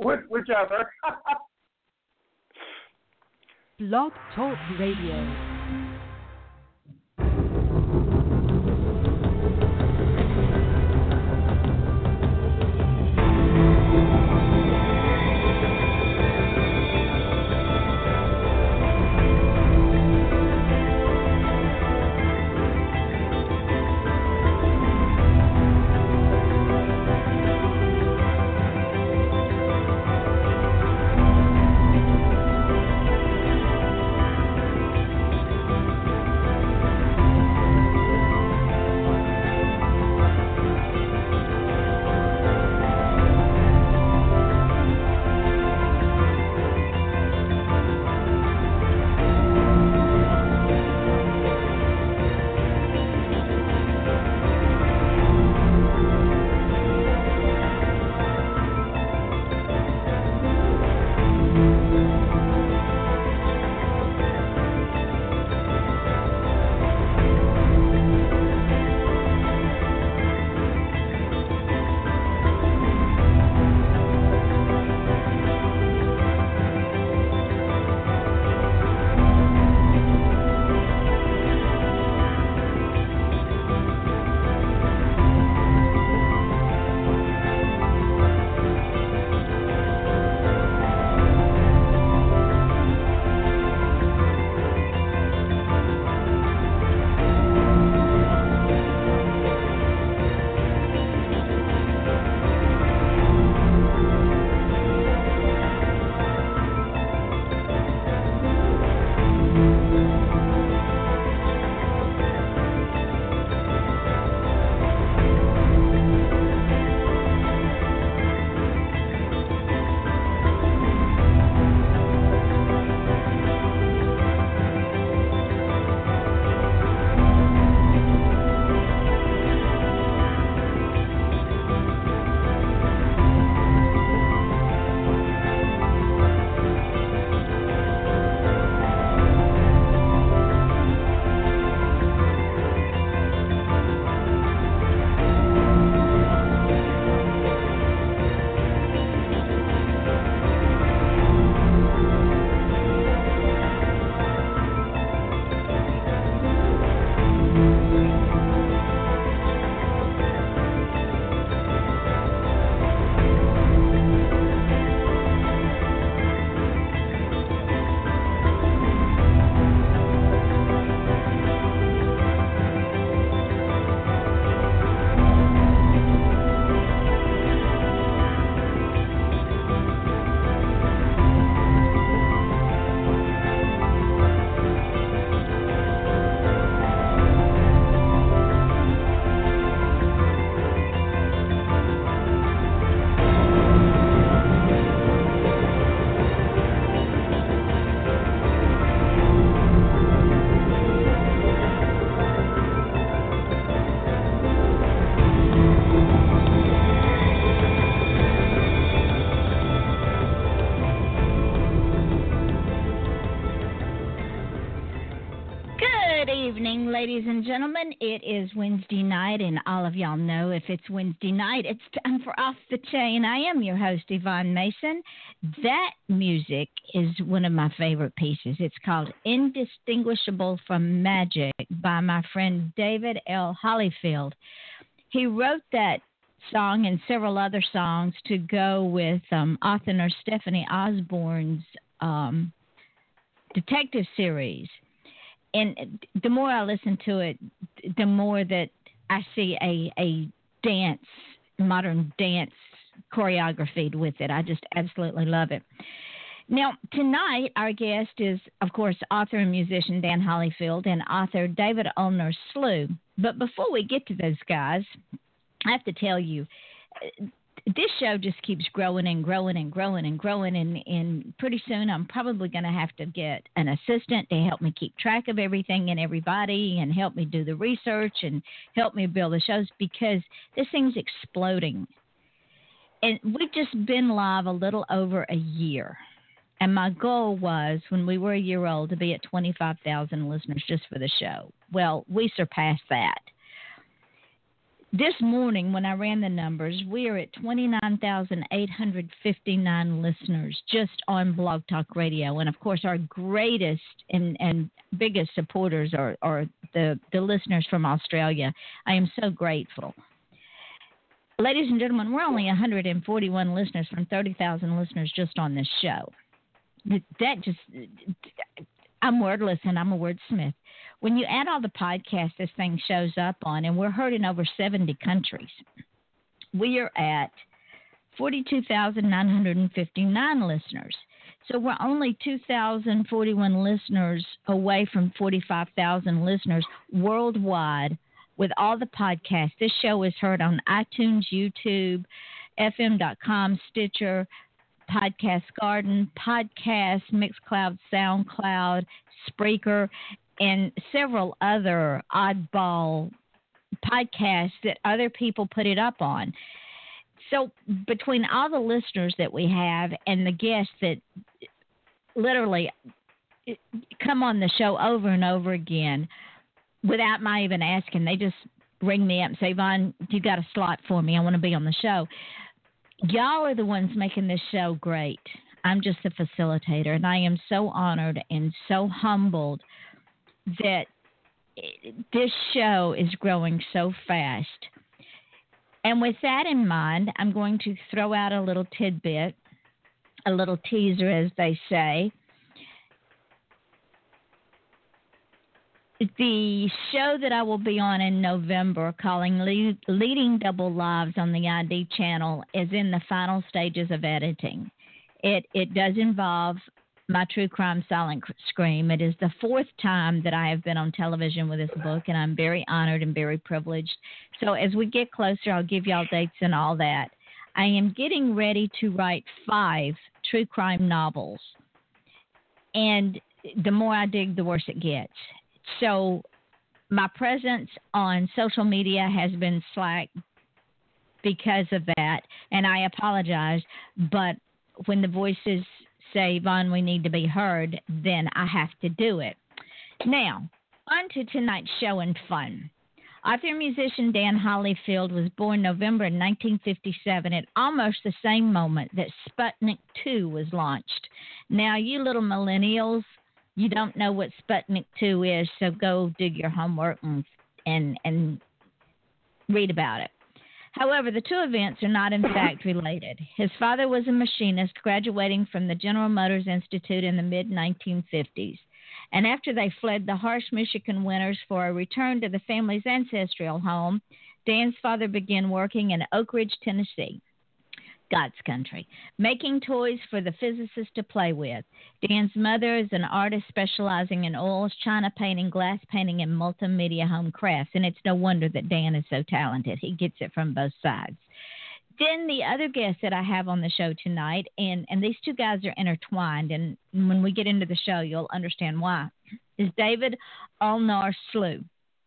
Whichever. Blog Talk Radio. Ladies and gentlemen, it is Wednesday night, and all of y'all know if it's Wednesday night, it's time for Off the Chain. I am your host, Yvonne Mason. That music is one of my favorite pieces. It's called Indistinguishable from Magic by my friend David L. Hollyfield. He wrote that song and several other songs to go with author Stephanie Osborne's detective series. And the more I listen to it, the more that I see a dance, modern dance choreographed with it. I just absolutely love it. Now, tonight, our guest is, of course, author and musician Dan Hollyfield and author David Ulmer Slew. But before we get to those guys, I have to tell you, this show just keeps growing and growing and growing and growing, and pretty soon I'm probably going to have to get an assistant to help me keep track of everything and everybody and help me do the research and help me build the shows because this thing's exploding. And we've just been live a little over a year. And my goal was, when we were a year old, to be at 25,000 listeners just for the show. Well, we surpassed that. This morning, when I ran the numbers, we are at 29,859 listeners just on Blog Talk Radio. And, of course, our greatest and biggest supporters are the listeners from Australia. I am so grateful. Ladies and gentlemen, we're only 141 listeners from 30,000 listeners just on this show. I'm wordless and I'm a wordsmith. When you add all the podcasts this thing shows up on, and we're heard in over 70 countries, we are at 42,959 listeners. So we're only 2,041 listeners away from 45,000 listeners worldwide with all the podcasts. This show is heard on iTunes, YouTube, FM.com, Stitcher, Podcast Garden, Podcast, Mixcloud, SoundCloud, Spreaker, and several other oddball podcasts that other people put it up on. So between all the listeners that we have and the guests that literally come on the show over and over again without my even asking, they just ring me up and say, Vaughn, you got a slot for me? I want to be on the show. Y'all are the ones making this show great. I'm just a facilitator, and I am so honored and so humbled that this show is growing so fast. And with that in mind, I'm going to throw out a little tidbit, a little teaser, as they say. The show that I will be on in November, calling Leading Double Lives on the ID channel, is in the final stages of editing. It does involve my true crime silent scream. It is the fourth time that I have been on television with this book, and I'm very honored and very privileged. So as we get closer, I'll give y'all dates and all that. I am getting ready to write 5 true crime novels, and the more I dig, the worse it gets. So my presence on social media has been slack because of that, and I apologize, but when the voices say, Vaughn, we need to be heard, then I have to do it. Now, on to tonight's show and fun. Author-musician Dan Hollyfield was born November 1957 at almost the same moment that Sputnik 2 was launched. Now, you little millennials, you don't know what Sputnik 2 is, so go do your homework and read about it. However, the two events are not in fact related. His father was a machinist graduating from the General Motors Institute in the mid-1950s. And after they fled the harsh Michigan winters for a return to the family's ancestral home, Dan's father began working in Oak Ridge, Tennessee, God's country, making toys for the physicists to play with. Dan's mother is an artist specializing in oils, china painting, glass painting, and multimedia home crafts. And it's no wonder that Dan is so talented. He gets it from both sides. Then the other guest that I have on the show tonight, and these two guys are intertwined, and when we get into the show, you'll understand why, is David Allnar-Slew.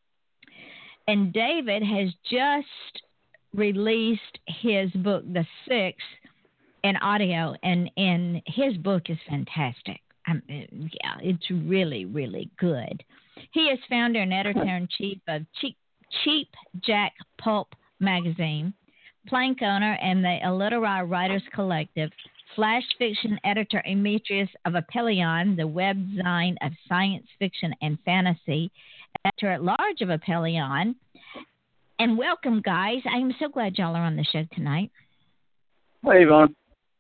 And David has just released his book, The Six, in audio, and his book is fantastic. Yeah, it's really, really good. He is founder and editor-in-chief of Cheap Jack Pulp magazine, Plank owner and the Illiterati Writers Collective, flash fiction editor emeritus of Apellion, the webzine of science fiction and fantasy, editor at large of Apellion. And welcome, guys. I am so glad y'all are on the show tonight. Hey, Yvonne.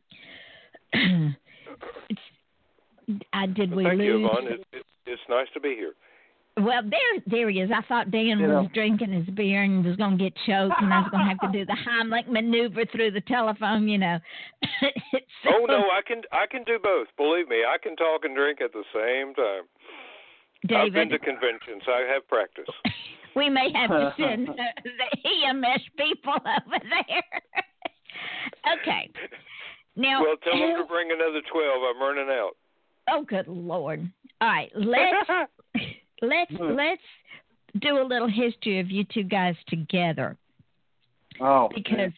Did we Thank lose? you, Yvonne. It's nice to be here. Well, there he is. I thought Dan was drinking his beer and was going to get choked, and I was going to have to do the Heimlich maneuver through the telephone, you know. So, oh no, I can do both. Believe me, I can talk and drink at the same time. David, I've been to conventions. I have practice. We may have to send the EMS people over there. Okay. Now, well, tell them to bring another 12. I'm running out. Oh, good Lord! All right, let's do a little history of you two guys together. Oh, because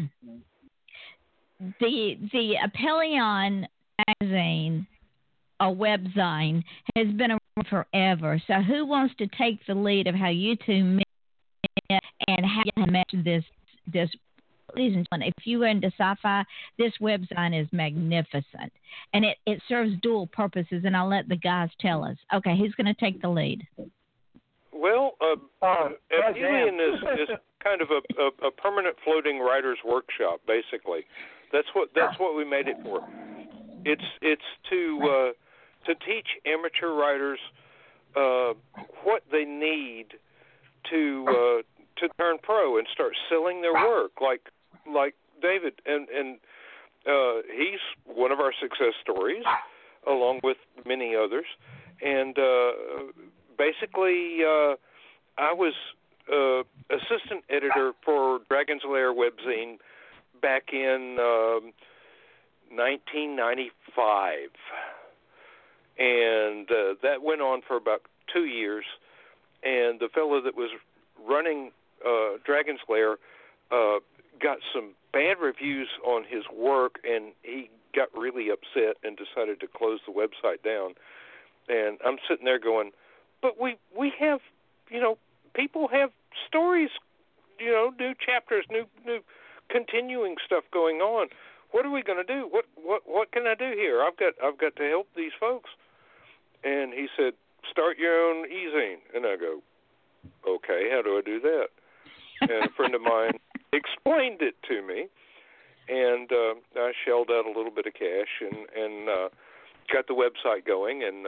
the Apellion magazine, a webzine, has been around forever. So who wants to take the lead of how you two met and how you mentioned this. Ladies and gentlemen, if you are into sci-fi, this web design is magnificent, and it serves dual purposes. And I'll let the guys tell us. Okay, who's going to take the lead? Well, Aphelion is kind of a permanent floating writers' workshop. Basically, that's what we made it for. It's to teach amateur writers what they need to turn pro and start selling their work, like David, and he's one of our success stories, along with many others. And basically, I was assistant editor for Dragon's Lair webzine back in 1995, and that went on for about 2 years. And the fellow that was running Dragon's Lair got some bad reviews on his work, and he got really upset and decided to close the website down. And I'm sitting there going, but we have, people have stories, new chapters, new continuing stuff going on. What are we going to do? What can I do here? I've got to help these folks. And he said, start your own e-zine. And I go, okay, how do I do that? And a friend of mine explained it to me, and I shelled out a little bit of cash and got the website going. And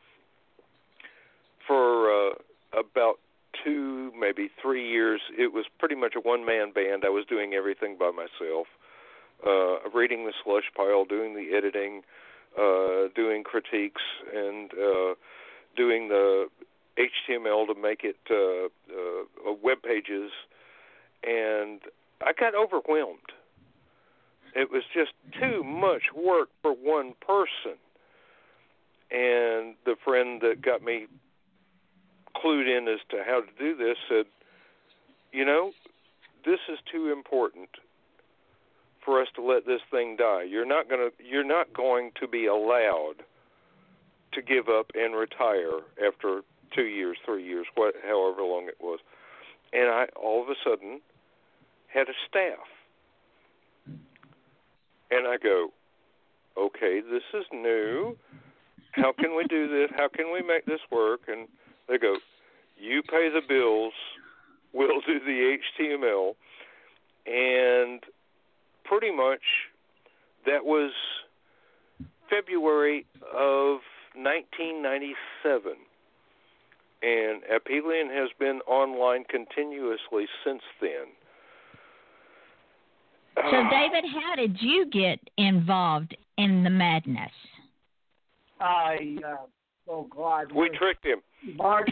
for about 2, maybe 3 years, it was pretty much a one-man band. I was doing everything by myself, reading the slush pile, doing the editing, doing critiques, and doing the HTML to make it web pages. And I got overwhelmed. It was just too much work for one person. And the friend that got me clued in as to how to do this said, this is too important for us to let this thing die. You're not going to be allowed to give up and retire after 2 years, 3 years, however long it was. And I all of a sudden had a staff. And I go, okay, this is new. How can we do this? How can we make this work? And they go, you pay the bills, we'll do the HTML. And pretty much that was February of 1997. And Aphelion has been online continuously since then. So, David, how did you get involved in the madness? We tricked him. March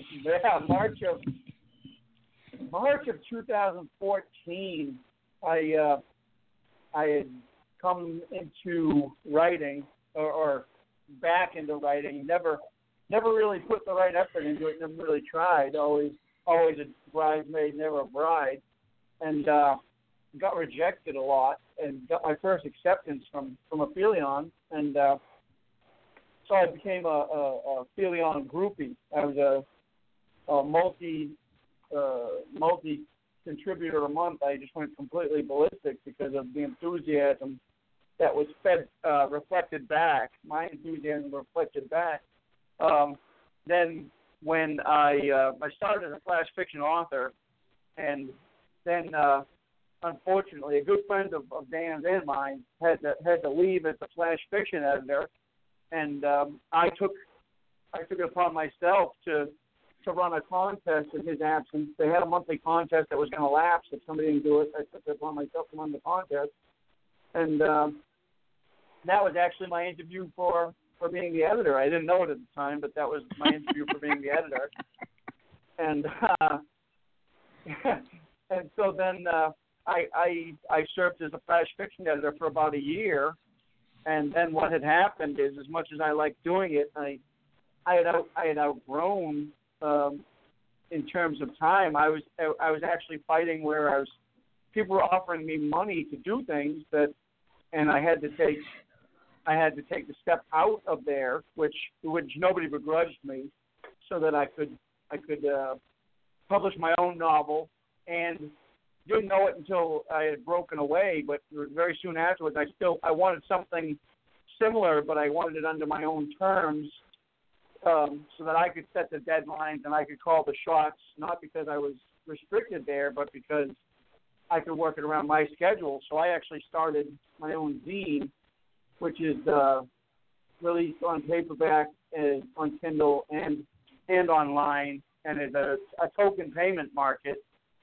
of 2014, I had come into writing or back into writing. Never really put the right effort into it. Never really tried. Always a bridesmaid, never a bride, and got rejected a lot. And got my first acceptance from Aphelion, and so I became a Aphelion groupie. I was a multi contributor a month. I just went completely ballistic because of the enthusiasm that was reflected back. My enthusiasm reflected back. Then when I started as a flash fiction author, and then unfortunately a good friend of Dan's and mine had to leave as the flash fiction editor, and I took it upon myself to run a contest in his absence. They had a monthly contest that was going to lapse if somebody didn't do it. I took it upon myself to run the contest, and that was actually my interview for being the editor. I didn't know it at the time, but that was my interview for being the editor. And and so then I served as a flash fiction editor for about a year. And then what had happened is, as much as I liked doing it, I had outgrown in terms of time. I was actually fighting where people were offering me money to do things and I had to take the step out of there, which nobody begrudged me, so that I could publish my own novel and didn't know it until I had broken away. But very soon afterwards, I wanted something similar, but I wanted it under my own terms, so that I could set the deadlines and I could call the shots, not because I was restricted there, but because I could work it around my schedule. So I actually started my own zine, which is released on paperback and on Kindle and online, and is a token payment market,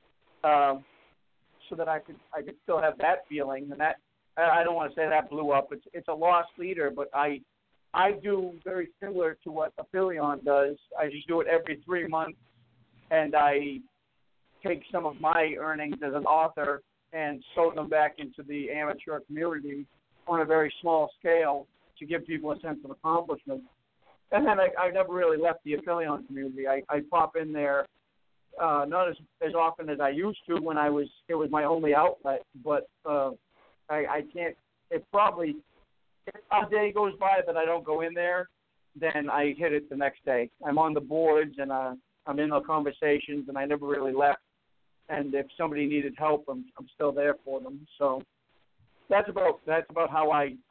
so that I could still have that feeling. And that, I don't want to say that blew up. It's a lost leader, but I do very similar to what Aphelion does. I just do it every 3 months, and I take some of my earnings as an author and sow them back into the amateur community on a very small scale to give people a sense of accomplishment. And then I never really left the Aphelion community. I pop in there not as often as I used to when it was my only outlet, but I can't. It probably, if a day goes by that I don't go in there, then I hit it the next day. I'm on the boards and I'm in the conversations, and I never really left. And if somebody needed help, I'm still there for them. So that's about how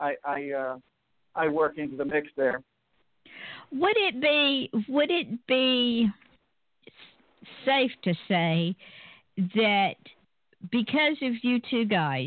I work into the mix there. Would it be safe to say that because of you two guys,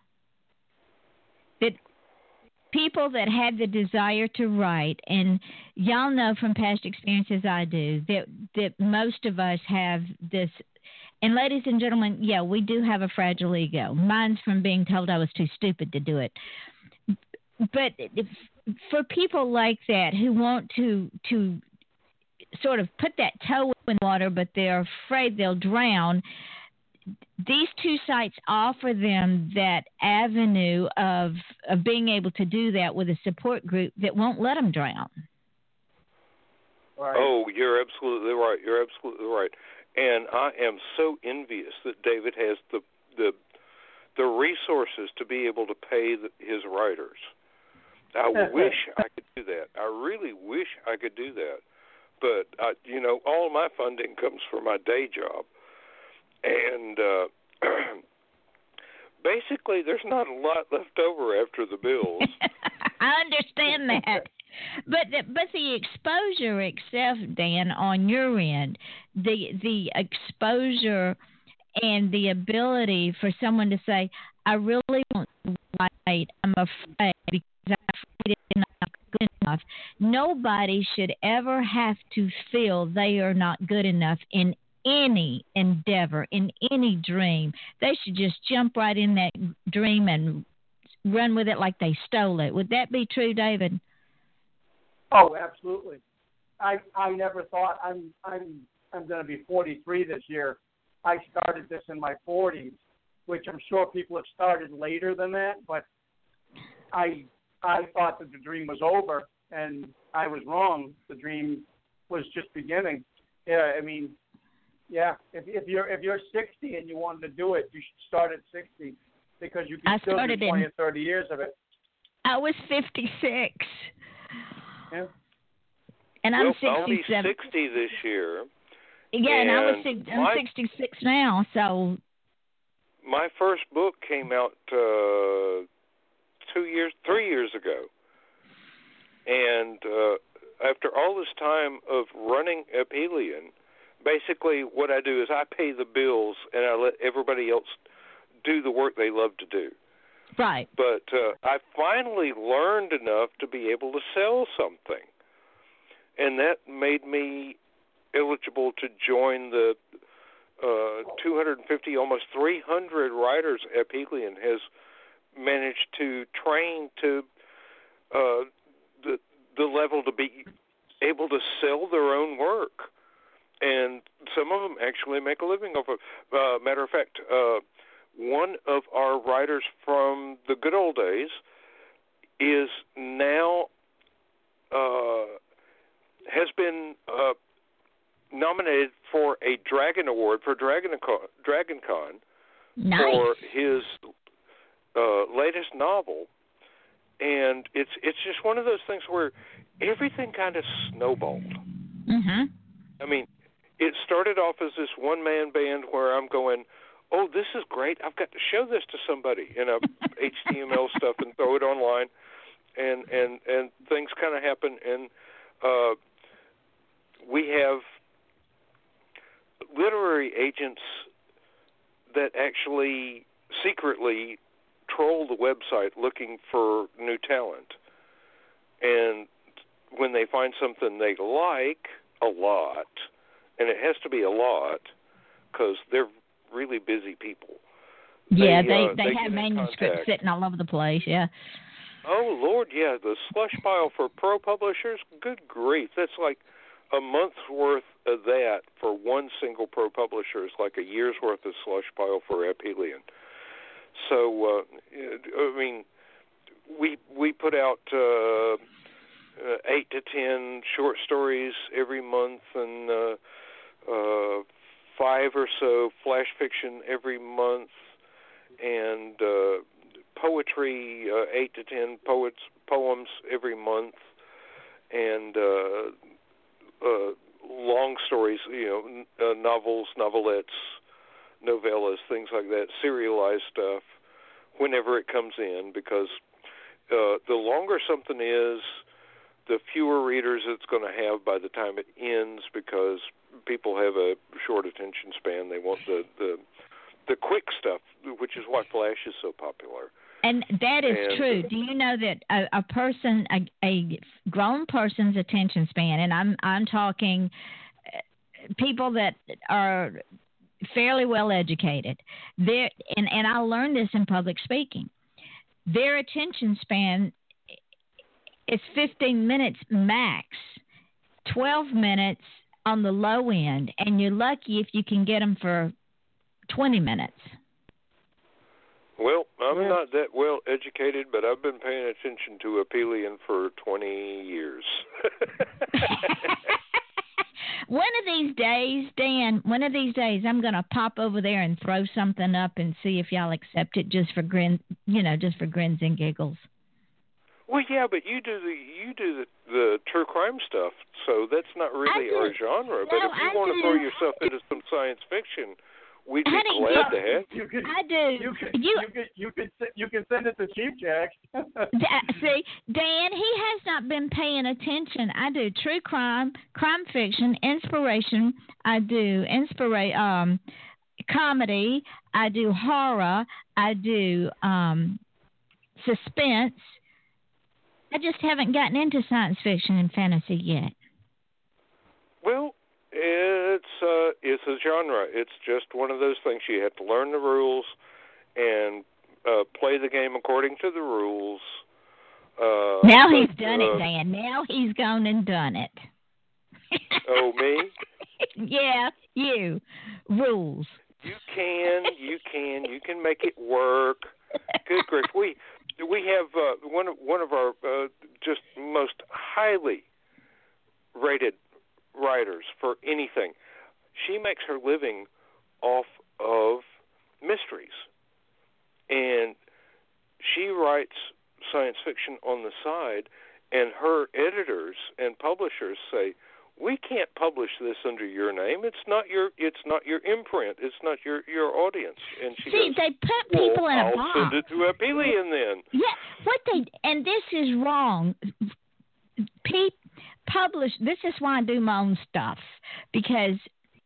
that people that had the desire to write, and y'all know from past experiences I do, that most of us have this. And ladies and gentlemen, yeah, we do have a fragile ego. Mine's from being told I was too stupid to do it. But for people like that who want to sort of put that toe in the water, but they're afraid they'll drown, these two sites offer them that avenue of being able to do that with a support group that won't let them drown. Right. Oh, you're absolutely right. You're absolutely right. And I am so envious that David has the resources to be able to pay his writers. I wish I could do that. I really wish I could do that. But, all my funding comes from my day job. And basically there's not a lot left over after the bills. I understand that. But the exposure itself, Dan, on your end, the exposure and the ability for someone to say, I really want to write, I'm afraid because I'm afraid it's not good enough. Nobody should ever have to feel they are not good enough in any endeavor, in any dream. They should just jump right in that dream and run with it like they stole it. Would that be true, David? Oh, absolutely. I never thought I'm going to be 43 this year. I started this in my 40s, which I'm sure people have started later than that. But I thought that the dream was over, and I was wrong. The dream was just beginning. Yeah, I mean, yeah. If you're 60 and you wanted to do it, you should start at 60 because you can still do 20 or 30 years of it. I was 56. Yeah. And I'm 67. I'll be 60 this year. Yeah, and I'm 66 now, so. My first book came out 3 years ago. And after all this time of running Aphelion, basically what I do is I pay the bills and I let everybody else do the work they love to do. Right. But I finally learned enough to be able to sell something. And that made me eligible to join the 250, almost 300 writers Aphelion has managed to train to the level to be able to sell their own work. And some of them actually make a living off of it. Matter of fact, one of our writers from the good old days is now has been nominated for a Dragon Award for DragonCon nice. For his latest novel, and it's just one of those things where everything kind of snowballed. Mm-hmm. I mean, it started off as this one-man band where I'm going, oh, this is great. I've got to show this to somebody in a HTML stuff and throw it online, and things kind of happen. And we have literary agents that actually secretly troll the website looking for new talent. And when they find something they like a lot, and it has to be a lot because they're really busy people. Yeah, they have manuscripts sitting all over the place, yeah. Oh, Lord, yeah, the slush pile for pro publishers, good grief. That's like a month's worth of that for one single pro publisher is like a year's worth of slush pile for Apelian. So, I mean, we put out 8 to 10 short stories every month and 5 or so flash fiction every month, and poetry, 8 to 10 poems every month, and long stories, novels, novelettes, novellas, things like that, serialized stuff, whenever it comes in, because the longer something is, the fewer readers it's going to have by the time it ends, because people have a short attention span. They want the quick stuff, which is why Flash is so popular. And that is true. Do you know that a grown person's attention span, and I'm talking people that are fairly well educated, and I learned this in public speaking, their attention span is 15 minutes max, 12 minutes on the low end, and you're lucky if you can get them for 20 minutes. Well, I'm not that well educated, but I've been paying attention to Apelian for 20 years. One of these days, Dan, I'm going to pop over there and throw something up and see if y'all accept it just for grins and giggles. Well, yeah, but you do the true crime stuff, so that's not really our genre. But if you want to throw yourself into some science fiction, we'd be glad to have you. I do. You can send it to Chief Jack. See, Dan, he has not been paying attention. I do true crime, crime fiction, inspiration. I do comedy. I do horror. I do suspense. I just haven't gotten into science fiction and fantasy yet. Well, it's a genre. It's just one of those things. You have to learn the rules and play the game according to the rules. Now he's done it, Dan. Now he's gone and done it. Oh, me? Yeah, you. Rules. You can make it work. Good grief. We have one of our just most highly rated writers for anything. She makes her living off of mysteries, and she writes science fiction on the side, and her editors and publishers say, we can't publish this under your name. It's not your imprint. It's not your audience. And she goes, they put people in a box. I'll send it to Apelian then. Yeah, and this is wrong. This is why I do my own stuff, because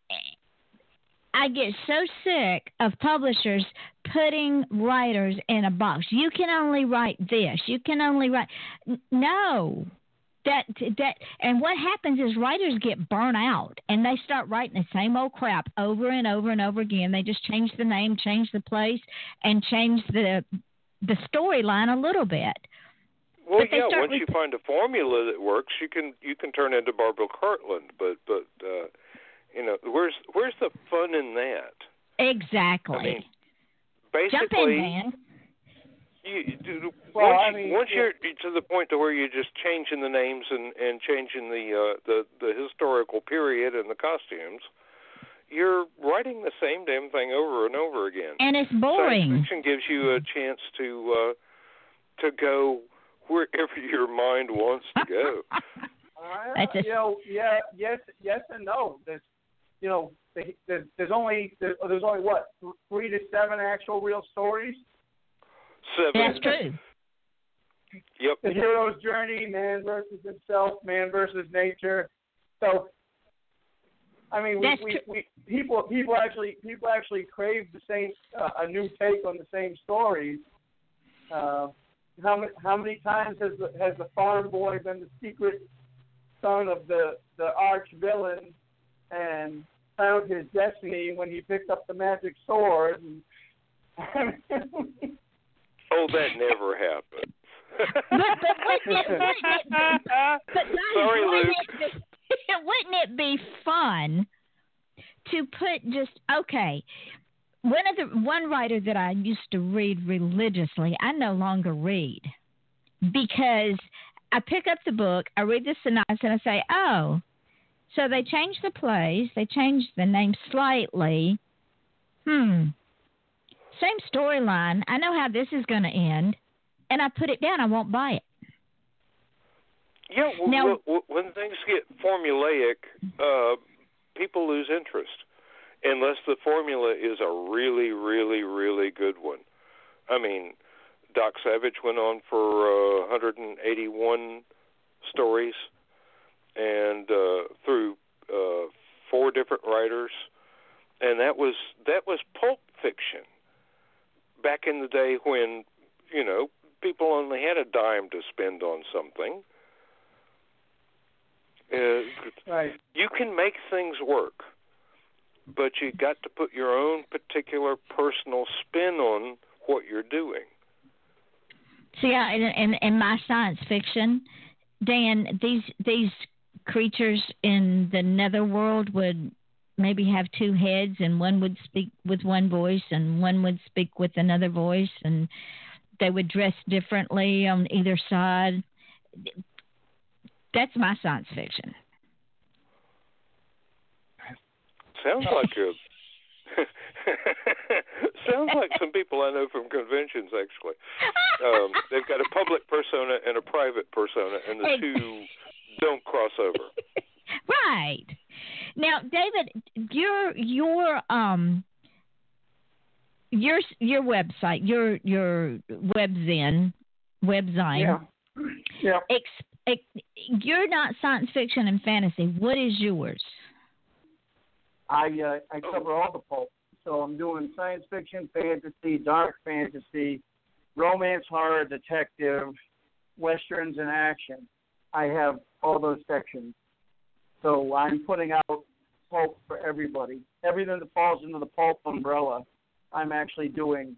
I get so sick of publishers putting writers in a box. You can only write this. You can only write. No. That and what happens is writers get burnt out and they start writing the same old crap over and over and over again. They just change the name, change the place, and change the storyline a little bit. Well, yeah. Once you find a formula that works, you can turn into Barbara Cartland. But where's the fun in that? Exactly. I mean, basically, jump in, man. Once you're to the point to where you're just changing the names and changing the historical period and the costumes, you're writing the same damn thing over and over again. And it's boring. Science fiction gives you a chance to go wherever your mind wants to go. Yes and no. There's only what 3 to 7 actual real stories. 7. That's true. Yep. The hero's journey, man versus himself, man versus nature. So, I mean, people actually crave the same a new take on the same stories. How many times has the farm boy been the secret son of the arch villain and found his destiny when he picked up the magic sword? Oh, that never happened. Sorry, Luke. Wouldn't it be fun to put one writer that I used to read religiously, I no longer read because I pick up the book, I read the synopsis, and I say, oh, so they changed the place, they changed the name slightly. Same storyline. I know how this is going to end. And I put it down. I won't buy it. Yeah, when things get formulaic, people lose interest unless the formula is a really, really, really good one. I mean, Doc Savage went on for 181 stories and through 4 different writers, and that was pulp fiction back in the day when, people only had a dime to spend on something. Right. You can make things work, but you got to put your own particular personal spin on what you're doing. See, in my science fiction, Dan, these creatures in the netherworld would maybe have 2 heads, and one would speak with one voice, and one would speak with another voice, and they would dress differently on either side. That's my science fiction. Sounds like some people I know from conventions, actually. They've got a public persona and a private persona, and the two don't cross over. Right. Now, David, your website, your webzine. Yeah. You're not science fiction and fantasy. What is yours? I cover all the pulp. So I'm doing science fiction, fantasy, dark fantasy, romance, horror, detective, westerns, and action. I have all those sections. So I'm putting out pulp for everybody. Everything that falls into the pulp umbrella, I'm actually doing.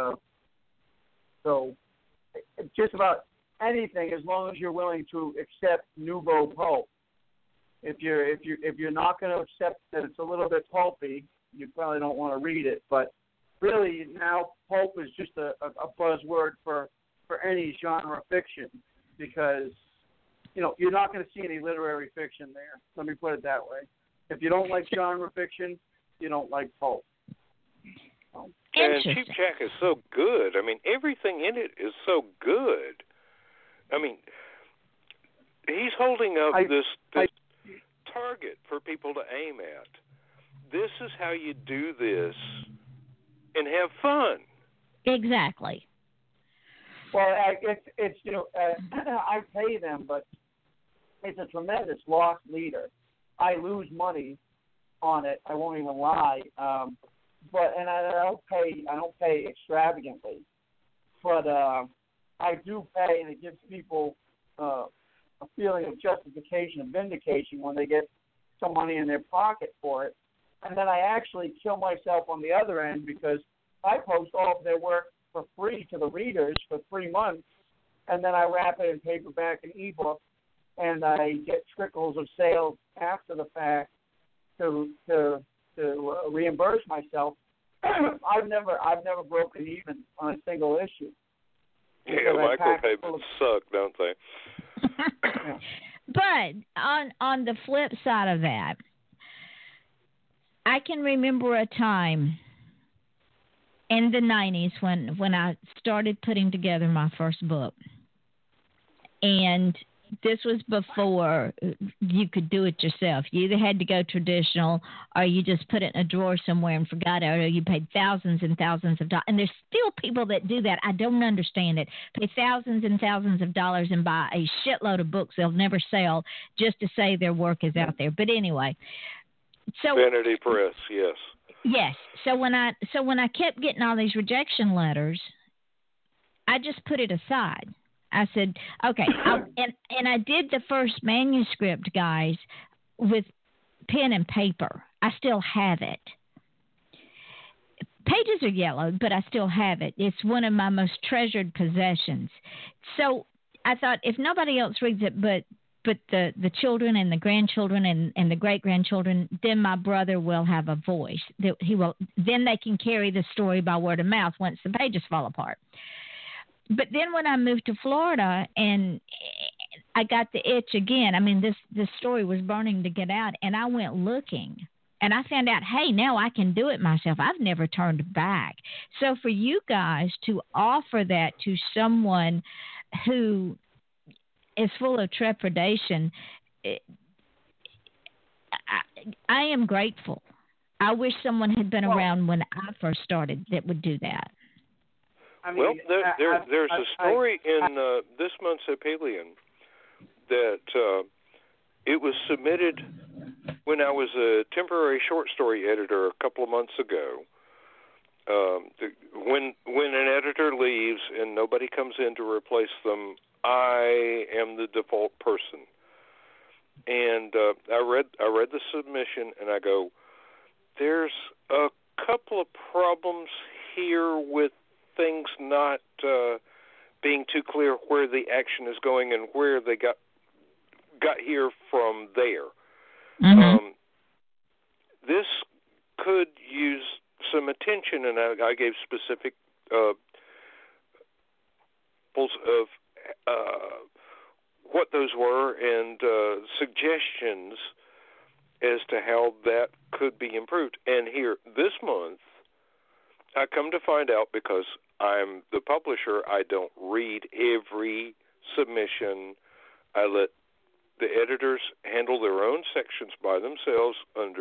So just about anything, as long as you're willing to accept nouveau pulp. If you're not going to accept that it's a little bit pulpy, you probably don't want to read it. But really, now pulp is just a buzzword for any genre fiction, because you're not going to see any literary fiction there. Let me put it that way. If you don't like genre fiction, you don't like pulp. And Cheap Jack is so good. I mean, everything in it is so good. I mean, he's holding up this target for people to aim at. This is how you do this and have fun. Exactly. Well, it's I pay them, but it's a tremendous loss leader. I lose money on it. I won't even lie. But I don't pay extravagantly. But I do pay, and it gives people a feeling of justification and vindication when they get some money in their pocket for it. And then I actually kill myself on the other end, because I post all of their work for free to the readers for 3 months, and then I wrap it in paperback and ebook, and I get trickles of sales after the fact to reimburse myself. I've never broken even on a single issue. Yeah, micropayments suck, don't they? Yeah. But on the flip side of that, I can remember a time in the 90s when I started putting together my first book. And this was before you could do it yourself. You either had to go traditional, or you just put it in a drawer somewhere and forgot it, or you paid thousands and thousands of dollars. And there's still people that do that. I don't understand it. Pay thousands and thousands of dollars and buy a shitload of books they'll never sell just to say their work is out there. But anyway, so Vanity Press, yes. Yes. So when I kept getting all these rejection letters, I just put it aside. I said, okay, and I did the first manuscript, guys, with pen and paper. I still have it. Pages are yellowed, but I still have it. It's one of my most treasured possessions. So I thought, if nobody else reads it but the children and the grandchildren and the great-grandchildren, then my brother will have a voice. Then they can carry the story by word of mouth once the pages fall apart. But then when I moved to Florida and I got the itch again, I mean, this story was burning to get out, and I went looking, and I found out, hey, now I can do it myself. I've never turned back. So for you guys to offer that to someone who is full of trepidation, I am grateful. I wish someone had been around when I first started that would do that. I mean, well, there's a story in this month's Apelian that it was submitted when I was a temporary short story editor a couple of months ago. When an editor leaves and nobody comes in to replace them, I am the default person. And I read the submission, and I go, there's a couple of problems here with things not being too clear where the action is going and where they got here from there. Mm-hmm. This could use some attention, and I gave specific of what those were and suggestions as to how that could be improved. And here, this month, I come to find out, because I'm the publisher, I don't read every submission. I let the editors handle their own sections by themselves.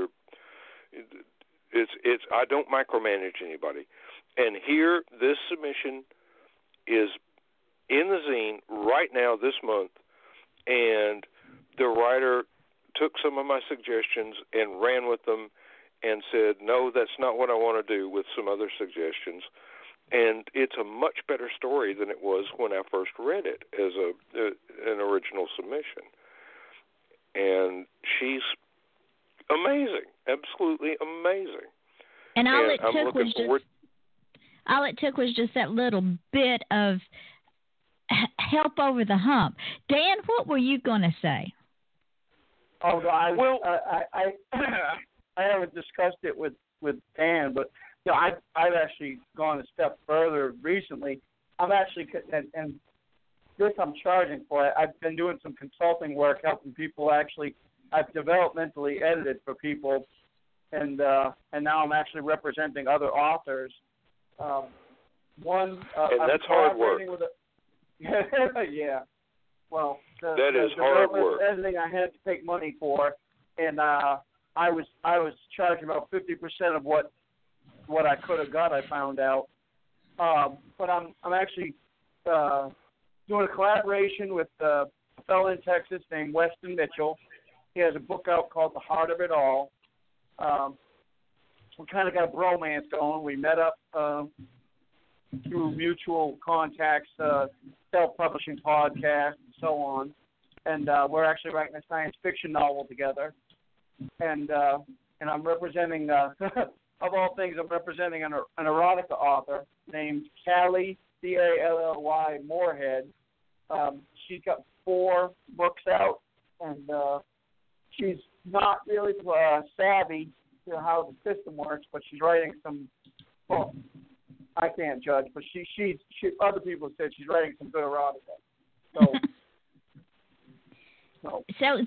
I don't micromanage anybody. And here, this submission is in the zine right now this month, and the writer took some of my suggestions and ran with them and said, no, that's not what I want to do, with some other suggestions. And it's a much better story than it was when I first read it as an original submission. And she's amazing, absolutely amazing. And all it took was just that little bit of help over the hump. Dan, what were you going to say? Oh, I haven't discussed it with Dan, but I've actually gone a step further recently. I'm actually, and this I'm charging for. I've been doing some consulting work, helping people actually. I've developmentally edited for people, and now I'm actually representing other authors. And that's hard work. Yeah. Well, that is hard work. Editing I had to take money for, and I was charging about 50% of what I could have got. I found out, but I'm actually doing a collaboration with a fellow in Texas named Weston Mitchell. He has a book out called The Heart of It All. We kind of got a bromance going. We met up through mutual contacts, self-publishing podcast, and so on. And we're actually writing a science fiction novel together. And I'm representing, of all things, I'm representing an erotica author named Callie, Cally, Moorhead. She's got 4 books out, and she's not really savvy to how the system works, but she's writing some. Well, I can't judge, but she other people said she's writing some good erotica. So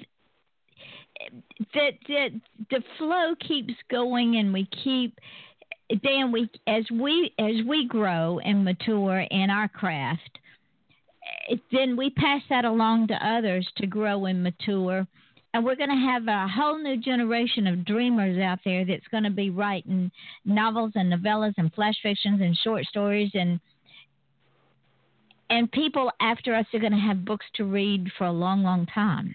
the flow keeps going, and we keep. Dan, as we grow and mature in our craft, then we pass that along to others to grow and mature. And we're going to have a whole new generation of dreamers out there that's going to be writing novels and novellas and flash fictions and short stories. And people after us are going to have books to read for a long, long time.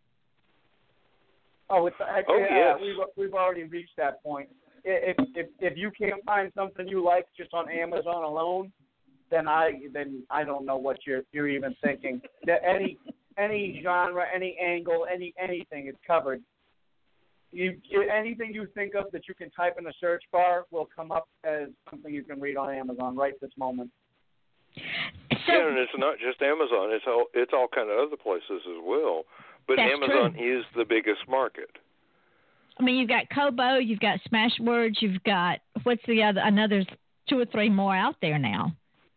Yes. We've already reached that point. If you can't find something you like just on Amazon alone, then I don't know what you're even thinking. That any genre, any angle, anything is covered. Anything you think of that you can type in the search bar will come up as something you can read on Amazon right this moment. Yeah, and it's not just Amazon; it's all kind of other places as well. But Amazon is the biggest market. I mean, you've got Kobo, you've got Smashwords, you've got what's the other? Another 2 or 3 more out there now.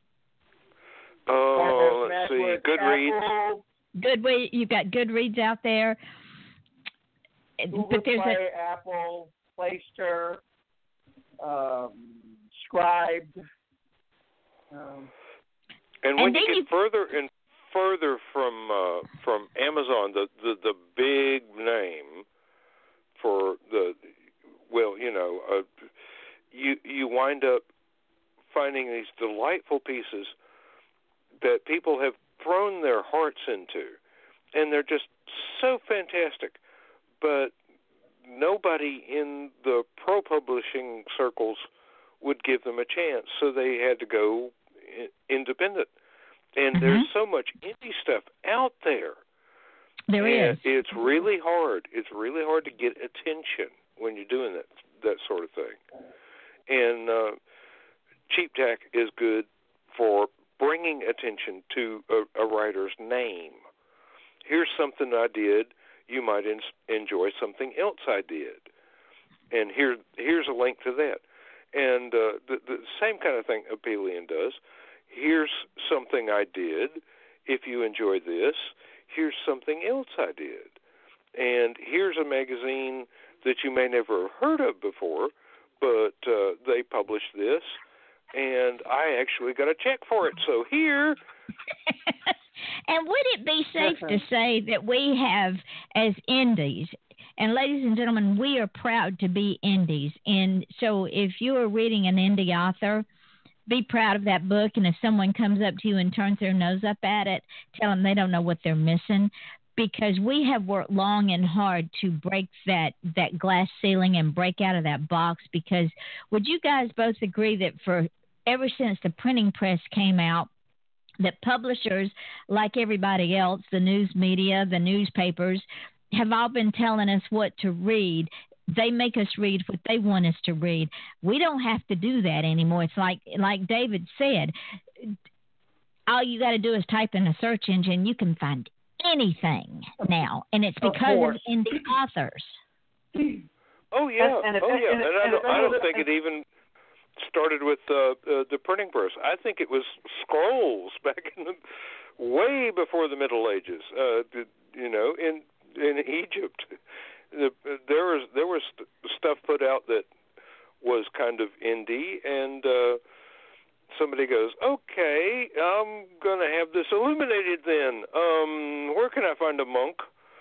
Oh, let's see, Goodreads. You've got Goodreads out there. Google Play, Apple, Playster, Scribed. And when you get further and further from Amazon, the big name for you wind up finding these delightful pieces that people have thrown their hearts into, and they're just so fantastic. But nobody in the pro publishing circles would give them a chance, so they had to go independent. And there's so much indie stuff out there. There is. It's really hard. It's really hard to get attention when you're doing that sort of thing. And Cheap Tack is good for bringing attention to a writer's name. Here's something I did. You might enjoy something else I did. And here's a link to that. And the same kind of thing Apelian does. Here's something I did. If you enjoy this, here's something else I did. And here's a magazine that you may never have heard of before, but they published this, and I actually got a check for it. So here. And would it be safe to say that we have, as indies, and ladies and gentlemen, we are proud to be indies. And so if you are reading an indie author, be proud of that book. And if someone comes up to you and turns their nose up at it, tell them they don't know what they're missing, because we have worked long and hard to break that glass ceiling and break out of that box. Because would you guys both agree that ever since the printing press came out, that publishers, like everybody else, the news media, the newspapers, have all been telling us what to read? They make us read what they want us to read. We don't have to do that anymore. It's like David said, all you got to do is type in a search engine. You can find anything now, and it's because of indie authors. Oh, yeah. And I don't think it even started with the printing press. I think it was scrolls back way before the Middle Ages. In Egypt, there was stuff put out that was kind of indie, and somebody goes, "Okay, I'm gonna have this illuminated. Then, where can I find a monk?"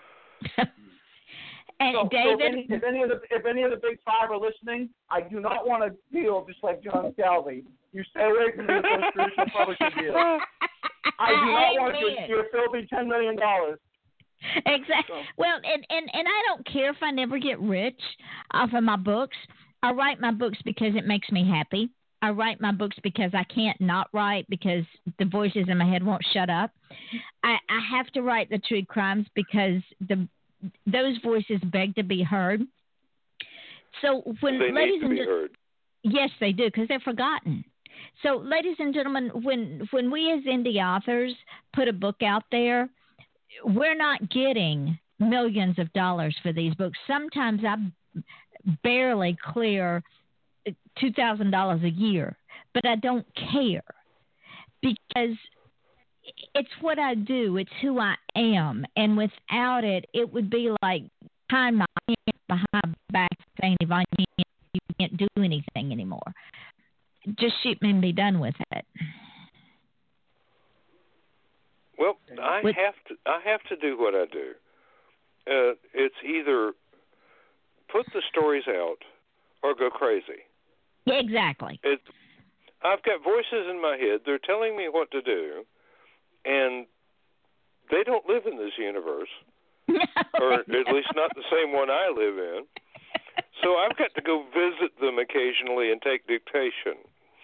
And David, if any of the big five are listening, I do not want to deal just like John Scalzi. You stay away from me with those traditional publishing deals. I do not want your filthy $10 million. Exactly. Well, and I don't care if I never get rich off of my books. I write my books because it makes me happy. I write my books because I can't not write, because the voices in my head won't shut up. I have to write the true crimes because those voices beg to be heard. So when they ladies need to be heard. Yes, they do, because they're forgotten. So, ladies and gentlemen, when we as indie authors put a book out there, we're not getting millions of dollars for these books. Sometimes I barely clear $2,000 a year, but I don't care, because it's what I do. It's who I am. And without it, it would be like tying my hands behind my back saying, Yvonne, you can't do anything anymore. Just shoot me and be done with it. Well, I have to do what I do. It's either put the stories out or go crazy. Yeah, exactly. I've got voices in my head. They're telling me what to do, and they don't live in this universe, or at least not the same one I live in. So I've got to go visit them occasionally and take dictation.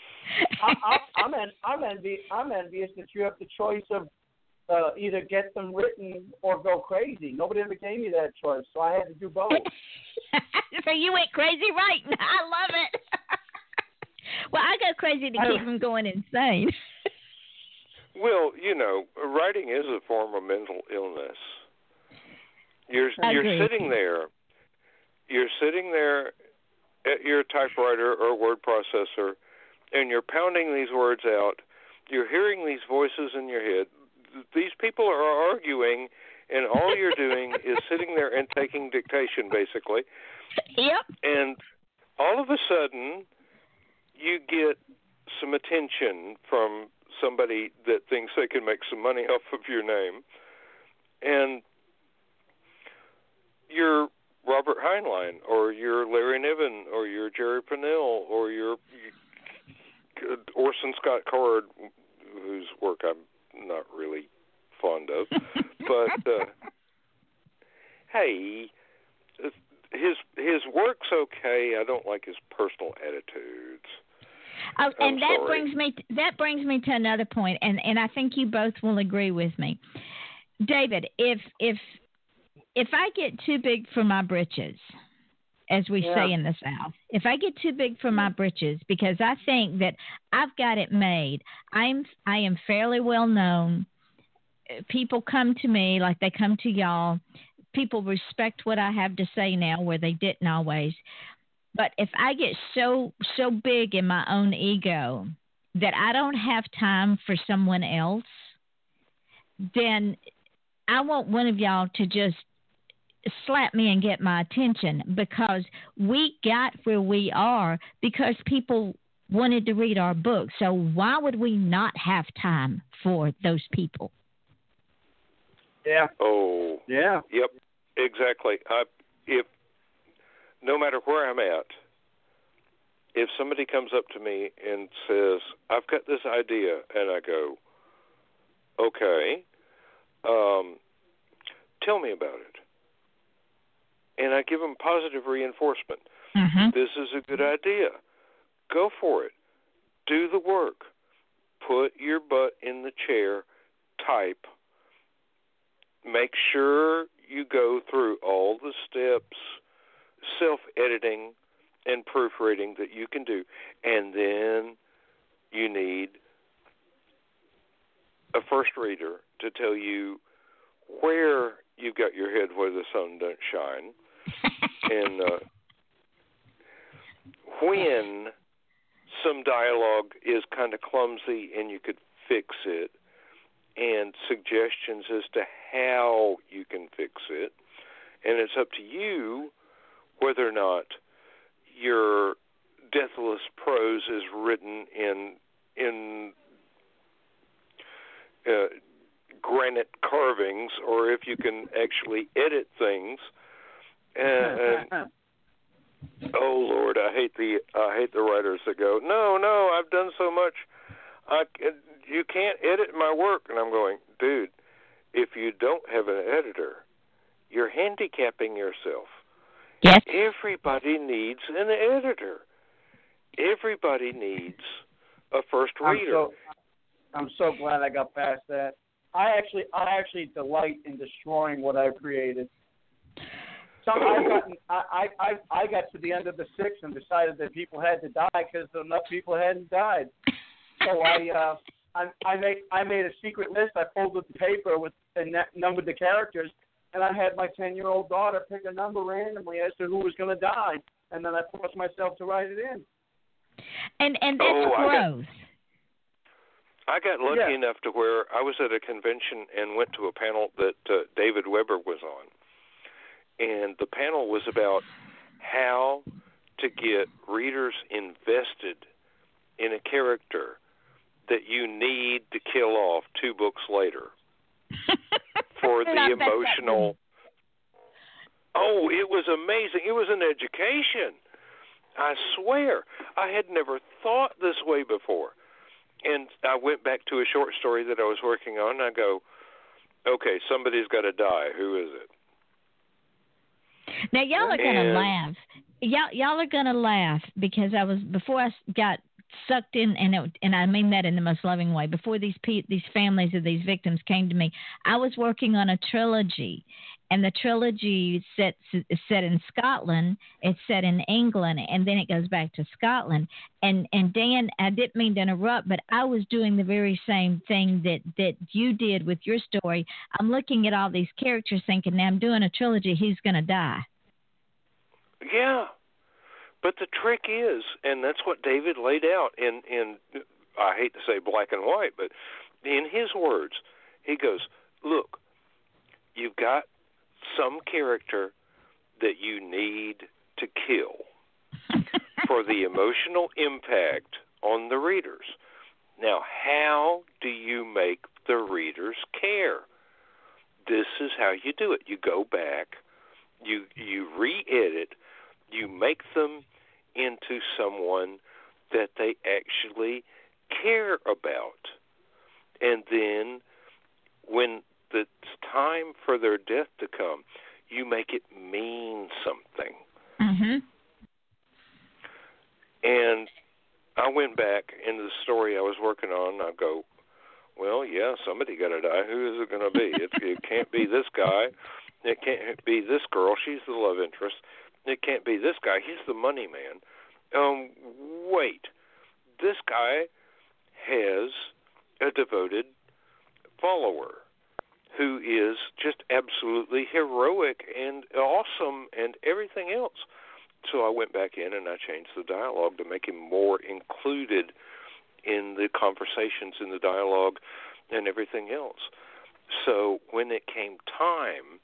I'm envious that you have the choice of either get them written or go crazy. Nobody ever gave me that choice, so I had to do both. So you went crazy, right? I love it. Well, I go crazy to keep them going insane. Well, writing is a form of mental illness. You're sitting there. You're sitting there at your typewriter or word processor, and you're pounding these words out. You're hearing these voices in your head. These people are arguing, and all you're doing is sitting there and taking dictation, basically. Yep. And all of a sudden, you get some attention from somebody that thinks they can make some money off of your name. And you're Robert Heinlein, or you're Larry Niven, or you're Jerry Pournelle, or you're Orson Scott Card, whose work I'm not really fond of. But, hey, his work's okay. I don't like his personal attitudes. Oh, and that brings me to another point, and I think you both will agree with me, David. If I get too big for my britches, as we say in the South, if I get too big for my britches because I think that I've got it made, I am fairly well known. People come to me like they come to y'all. People respect what I have to say now, where they didn't always. But if I get so big in my own ego that I don't have time for someone else, then I want one of y'all to just slap me and get my attention, because we got where we are because people wanted to read our book. So why would we not have time for those people? Yeah. Oh. Yeah. Yep. Exactly. If no matter where I'm at, if somebody comes up to me and says, "I've got this idea," and I go, "Okay, tell me about it," and I give them positive reinforcement. Mm-hmm. This is a good idea. Go for it. Do the work. Put your butt in the chair. Type. Make sure you go through all the steps, self-editing and proofreading that you can do. And then you need a first reader to tell you where you've got your head where the sun don't shine. And when some dialogue is kind of clumsy and you could fix it, and suggestions as to how you can fix it. And it's up to you whether or not your deathless prose is written in granite carvings, or if you can actually edit things. And oh Lord, I hate the writers that go, no, I've done so much. You can't edit my work. And I'm going, dude, if you don't have an editor, you're handicapping yourself. Yes. Everybody needs an editor. Everybody needs a first reader. I'm so glad I got past that. I actually delight in destroying what I've created. I got to the end of the sixth and decided that people had to die because enough people hadn't died. So I made a secret list. I folded the paper and numbered the characters, and I had my 10-year-old daughter pick a number randomly as to who was going to die, and then I forced myself to write it in. And that's growth. I got lucky enough to where I was at a convention and went to a panel that David Weber was on, and the panel was about how to get readers invested in a character that you need to kill off 2 books later. for the emotional. Oh, it was amazing. It was an education. I swear, I had never thought this way before. And I went back to a short story that I was working on, and I go, okay, somebody's got to die. Who is it? Now, y'all are going to laugh. Y'all are going to laugh because before I got sucked in, and I mean that in the most loving way, before these families of these victims came to me, I was working on a trilogy. And the trilogy is set in Scotland. It's set in England, and then it goes back to Scotland. And Dan, I didn't mean to interrupt, but I was doing the very same thing that you did with your story. I'm looking at all these characters thinking, now I'm doing a trilogy, he's going to die. Yeah. But the trick is, and that's what David laid out in I hate to say black and white, but in his words, he goes, look, you've got some character that you need to kill for the emotional impact on the readers. Now, how do you make the readers care? This is how you do it. You go back, you re-edit, you make them into someone that they actually care about. And then when it's time for their death to come, you make it mean something. Mm-hmm. And I went back into the story I was working on, and I go, well, yeah, somebody got to die. Who is it going to be? It can't be this guy. It can't be this girl. She's the love interest. It can't be this guy. He's the money man. Wait. This guy has a devoted follower who is just absolutely heroic and awesome and everything else. So I went back in and I changed the dialogue to make him more included in the conversations, in the dialogue, and everything else. So when it came time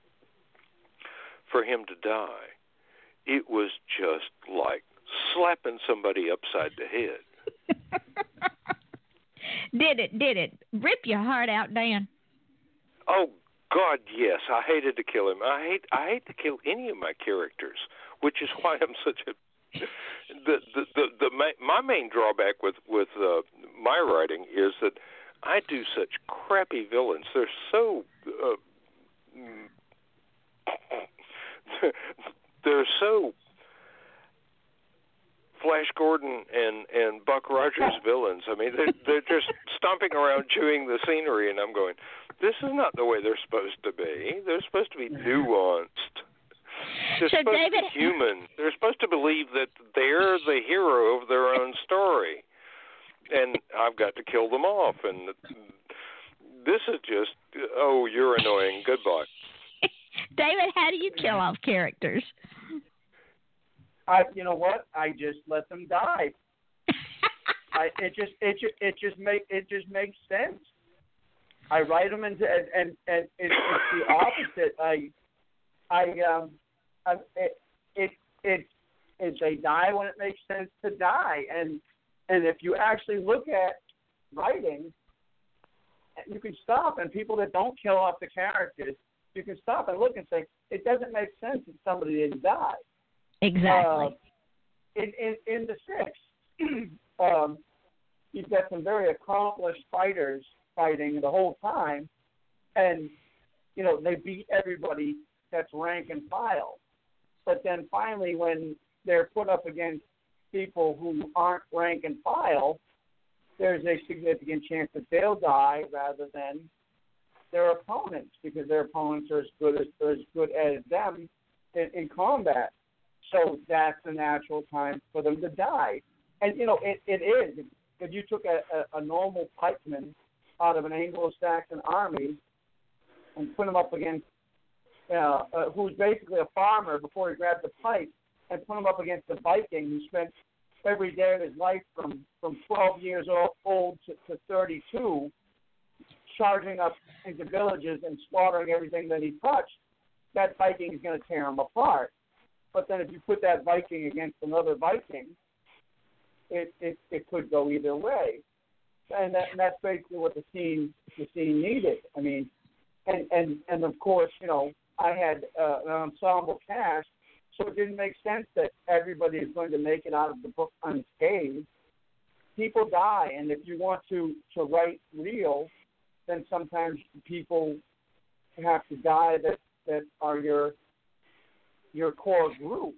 for him to die, it was just like slapping somebody upside the head. Did it rip your heart out, Dan? Oh God, yes. I hated to kill him. I hate to kill any of my characters, which is why I'm such a my main drawback with my writing is that I do such crappy villains. They're so they're so Flash Gordon and Buck Rogers villains. I mean, they're just stomping around chewing the scenery, and I'm going, this is not the way they're supposed to be. They're supposed to be nuanced. They're supposed to be human. They're supposed to believe that they're the hero of their own story. And I've got to kill them off. And this is just, oh, you're annoying. Goodbye. David, how do you kill off characters? You know what? I just let them die. It just makes sense. I write them into and it's the opposite. They die when it makes sense to die, and if you actually look at writing, you can stop, and people that don't kill off the characters, you can stop and look and say it doesn't make sense that somebody didn't die. Exactly. In the six, you've got some very accomplished fighters fighting the whole time, and they beat everybody that's rank and file. But then finally, when they're put up against people who aren't rank and file, there's a significant chance that they'll die rather than their opponents, because their opponents are as good as them in combat. So that's the natural time for them to die. And, it is. If you took a normal pikeman out of an Anglo-Saxon army and put him up against, who's basically a farmer before he grabbed the pike, and put him up against a Viking who spent every day of his life from 12 years old to 32 charging up into villages and slaughtering everything that he touched, that Viking is going to tear him apart. But then if you put that Viking against another Viking, it could go either way. and that's basically what the scene needed. I mean, and of course, you know, I had an ensemble cast, so it didn't make sense that everybody is going to make it out of the book unscathed. People die, and if you want to write real, then sometimes people have to die that are your core group.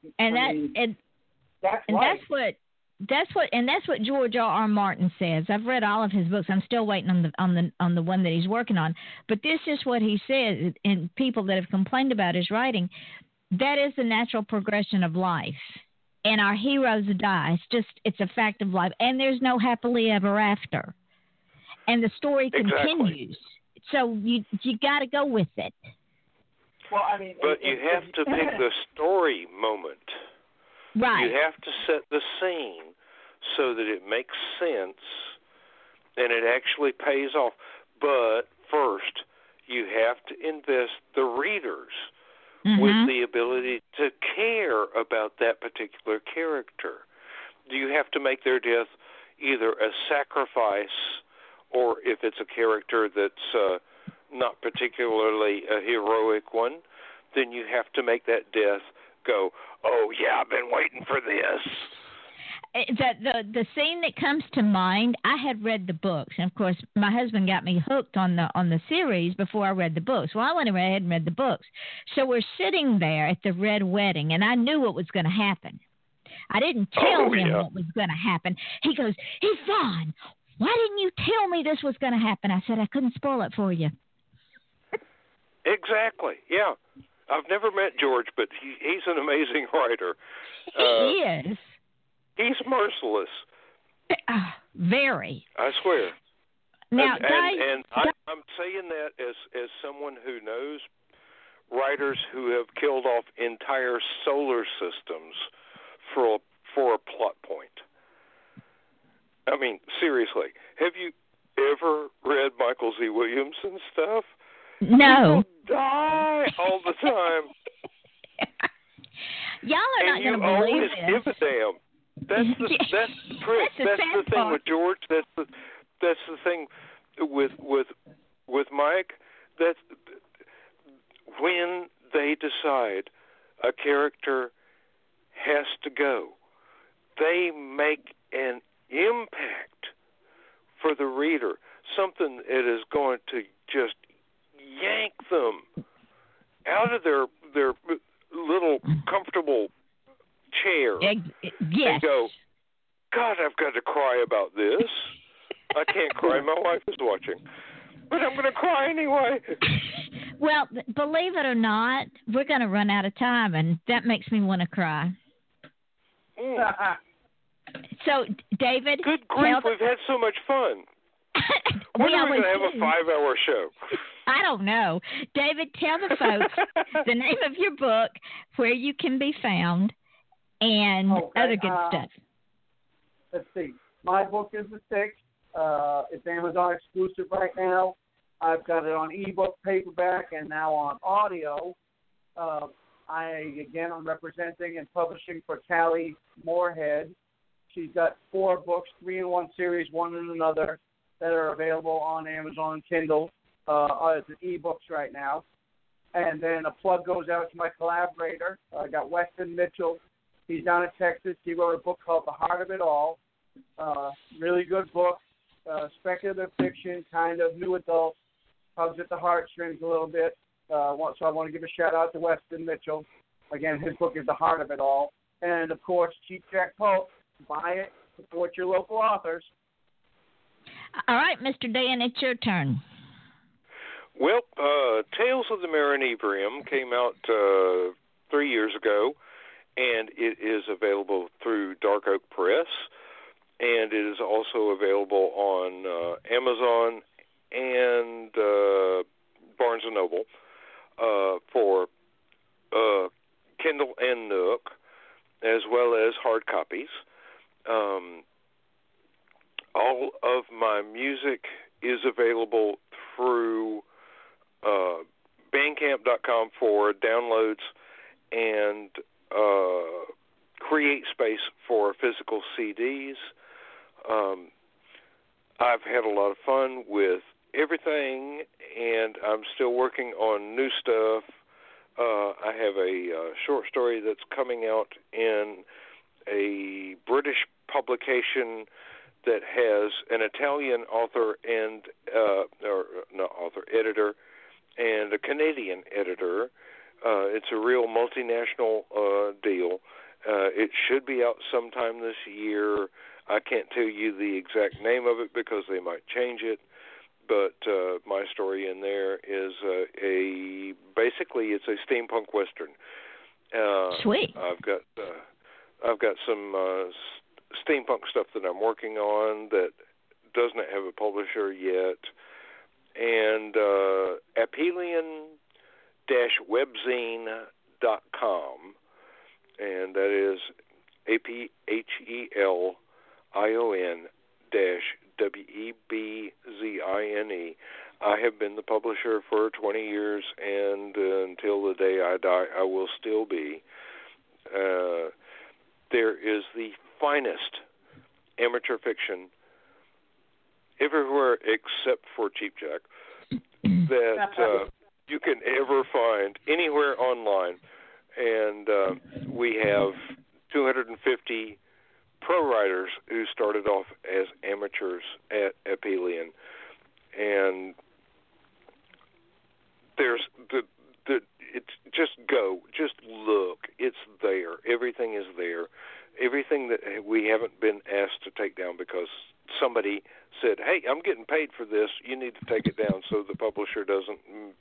That's what George R.R. Martin says. I've read all of his books. I'm still waiting on the one that he's working on. But this is what he says, and people that have complained about his writing, that is the natural progression of life. And our heroes die. It's a fact of life. And there's no happily ever after. And the story continues. So you got to go with it. Well, I mean, but you have to pick the story moment. Right. You have to set the scene so that it makes sense and it actually pays off. But first, you have to invest the readers with the ability to care about that particular character. You have to make their death either a sacrifice, or if it's a character that's not particularly a heroic one, then you have to make that death go, oh, yeah, I've been waiting for this. The scene that comes to mind, I had read the books, and of course my husband got me hooked on the series before I read the books. Well, I went ahead and read the books. So we're sitting there at the red wedding, and I knew what was going to happen. I didn't tell him what was going to happen. He goes, Yvonne, why didn't you tell me this was going to happen? I said, I couldn't spoil it for you. Exactly, yeah. I've never met George, but he's an amazing writer. He is. He's merciless. Very. I swear. Now, I'm saying that as someone who knows writers who have killed off entire solar systems for a plot point. I mean, seriously, have you ever read Michael Z. Williamson stuff? No. People die all the time. Y'all are not going to believe this. And you always give a damn. That's the thing part with George. That's the thing with Mike. That's when they decide a character has to go, they make an impact for the reader. Something that is going to just yank them out of their little comfortable chair and go, God, I've got to cry about this. I can't cry. My wife is watching. But I'm going to cry anyway. Well, believe it or not, we're going to run out of time, and that makes me want to cry. So, David. Good grief, we've had so much fun. When are we going to have a 5-hour show? I don't know. David, tell the folks the name of your book, where you can be found, and other good stuff. Let's see. My book is The Sixth. It's Amazon exclusive right now. I've got it on ebook, paperback, and now on audio. I'm representing and publishing for Callie Moorhead. She's got 4 books, 3 in one series, 1 in another, that are available on Amazon Kindle as ebooks right now. And then a plug goes out to my collaborator. I got Weston Mitchell. He's down in Texas. He wrote a book called The Heart of It All. Really good book. Speculative fiction, kind of new adult. Tugs at the heartstrings a little bit. So I want to give a shout out to Weston Mitchell. Again, his book is The Heart of It All. And, of course, Cheap Jack Pope. Buy it. Support your local authors. All right, Mr. Dan, it's your turn. Well, Tales of the Marinibrium came out 3 years ago, and it is available through Dark Oak Press, and it is also available on Amazon and Barnes & Noble for Kindle and Nook, as well as hard copies. All of my music is available through Bandcamp.com for downloads and create space for physical CDs. I've had a lot of fun with everything, and I'm still working on new stuff. I have a short story that's coming out in a British publication that has an Italian author and or not author, editor, and a Canadian editor. It's a real multinational deal. It should be out sometime this year. I can't tell you the exact name of it because they might change it. But my story in there is basically it's a steampunk western. Sweet. I've got some steampunk stuff that I'm working on that doesn't have a publisher yet, and Aphelion-webzine.com, and that is APHELION-WEBZINE. I have been the publisher for 20 years, and until the day I die, I will still be. There is the finest amateur fiction everywhere except for Cheap Jack that you can ever find anywhere online. And we have 250 pro writers who started off as amateurs at Aphelion. And there's it's just go, just look. It's there. Everything is there. Everything that we haven't been asked to take down because somebody said, "Hey, I'm getting paid for this. You need to take it down," so the publisher doesn't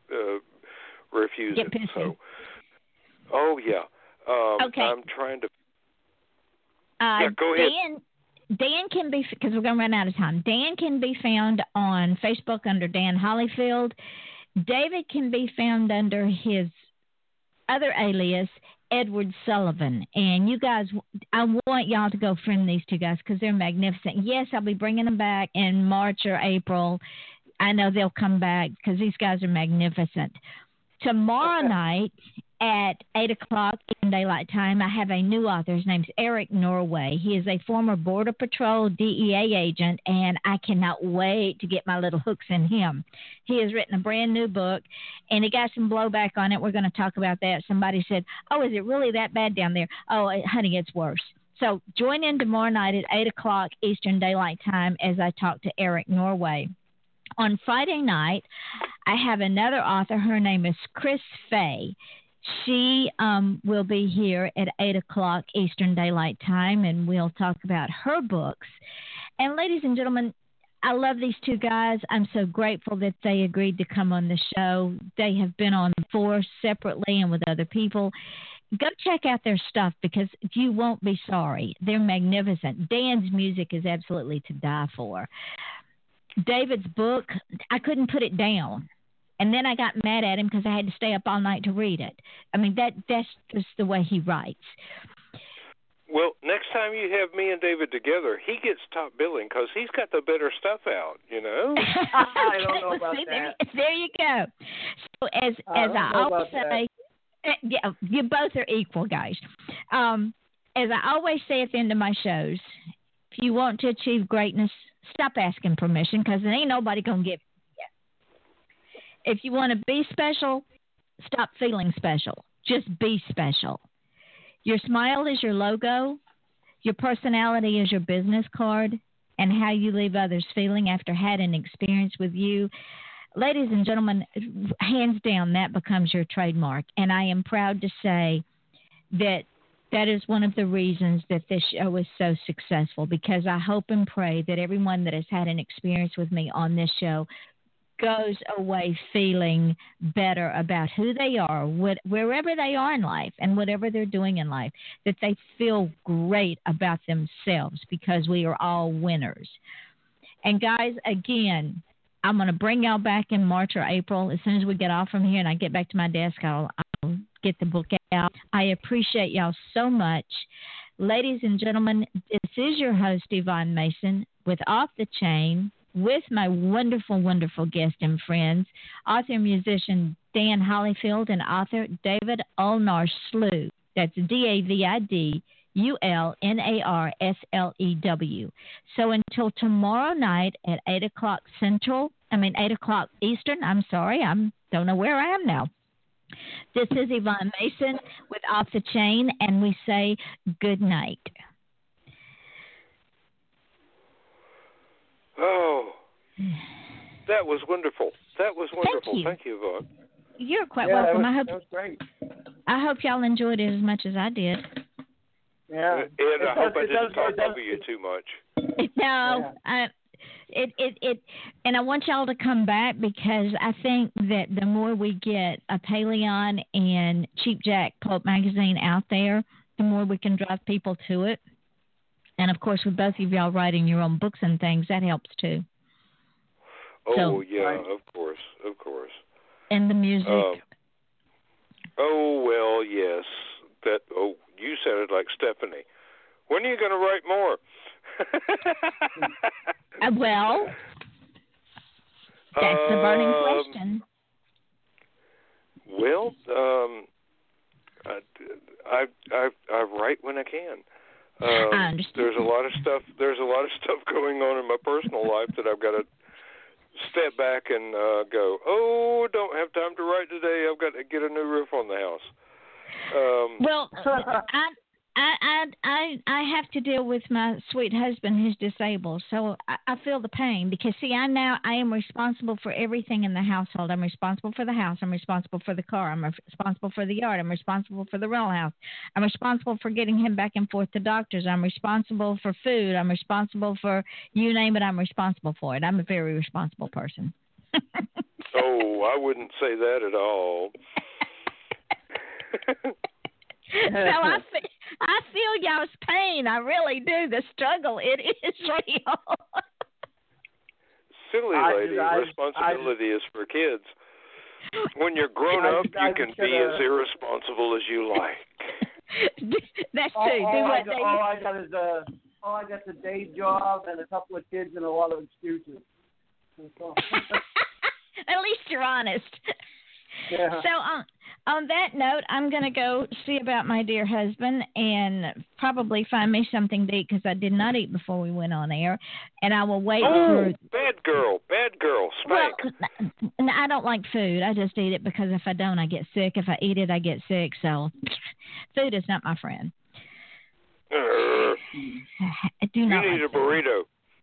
refuse it. So, oh yeah. Okay. I'm trying to. Yeah, go ahead. Dan can be, because we're going to run out of time. Dan can be found on Facebook under Dan Hollyfield. David can be found under his other alias, Edward Sullivan. And you guys, I want y'all to go friend these two guys because they're magnificent. Yes, I'll be bringing them back in March or April. I know they'll come back because these guys are magnificent. Tomorrow night at 8 o'clock in daylight time, I have a new author. His name's Eric Norway. He is a former Border Patrol DEA agent, and I cannot wait to get my little hooks in him. He has written a brand new book, and he got some blowback on it. We're going to talk about that. Somebody said, "Oh, is it really that bad down there?" Oh, honey, it's worse. So join in tomorrow night at 8 o'clock Eastern Daylight Time as I talk to Eric Norway. On Friday night, I have another author. Her name is Chris Fay. She will be here at 8 o'clock Eastern Daylight Time, and we'll talk about her books. And ladies and gentlemen, I love these two guys. I'm so grateful that they agreed to come on the show. They have been on before separately and with other people. Go check out their stuff because you won't be sorry. They're magnificent. Dan's music is absolutely to die for. David's book, I couldn't put it down. And then I got mad at him because I had to stay up all night to read it. I mean, that's just the way he writes. Well, next time you have me and David together, he gets top billing because he's got the better stuff out, you know? I don't know about that. There you go. So as I always say, yeah, you both are equal, guys. As I always say at the end of my shows, if you want to achieve greatness, stop asking permission because there ain't nobody going to give it. If you want to be special, stop feeling special. Just be special. Your smile is your logo. Your personality is your business card. And how you leave others feeling after had an experience with you. Ladies and gentlemen, hands down, that becomes your trademark. And I am proud to say that that is one of the reasons that this show is so successful, because I hope and pray that everyone that has had an experience with me on this show goes away feeling better about who they are, wherever they are in life and whatever they're doing in life, that they feel great about themselves because we are all winners. And guys, again, I'm going to bring y'all back in March or April. As soon as we get off from here and I get back to my desk, I'll get the book out. I appreciate y'all so much. Ladies and gentlemen, this is your host, Yvonne Mason, with Off the Chain, with my wonderful, wonderful guest and friends, author and musician Dan Hollyfield and author David Ulnar Slough. That's DAVID ULNARSLEW. So until tomorrow night at 8 o'clock Eastern, don't know where I am now. This is Yvonne Mason with Off the Chain, and we say good night. Oh, that was wonderful. Thank you, Yvonne. You're quite welcome. That was great. I hope y'all enjoyed it as much as I did. Yeah. And I hope I didn't talk over you too much. No, and I want y'all to come back, because I think that the more we get a Paleon and Cheap Jack Pulp Magazine out there, the more we can drive people to it. And of course, with both of y'all writing your own books and things, that helps too. Oh, of course. And the music. Oh, well, yes. You said it like Stephanie. When are you going to write more? Well, that's the burning question. Well, I write when I can. I understand. There's a lot of stuff going on in my personal life that I've got to step back and go, don't have time to write today. I've got to get a new roof on the house. Well, I have to deal with my sweet husband who's disabled, so I feel the pain, because I am responsible for everything in the household. I'm responsible for the house. I'm responsible for the car. I'm responsible for the yard. I'm responsible for the rental house. I'm responsible for getting him back and forth to doctors. I'm responsible for food. I'm responsible for, you name it, I'm responsible for it. I'm a very responsible person. Oh, I wouldn't say that at all. So I feel y'all's pain. I really do. The struggle, it is real. Silly lady, responsibility is for kids. When you're grown up, you can be as irresponsible as you like. That's true. All I got is a day job and a couple of kids and a lot of excuses. At least you're honest. Yeah. So on that note, I'm going to go see about my dear husband and probably find me something to eat, because I did not eat before we went on air. And I will wait for... Bad girl, spank. Well, I don't like food. I just eat it because if I don't, I get sick. If I eat it, I get sick. So food is not my friend. I do not. You need a burrito.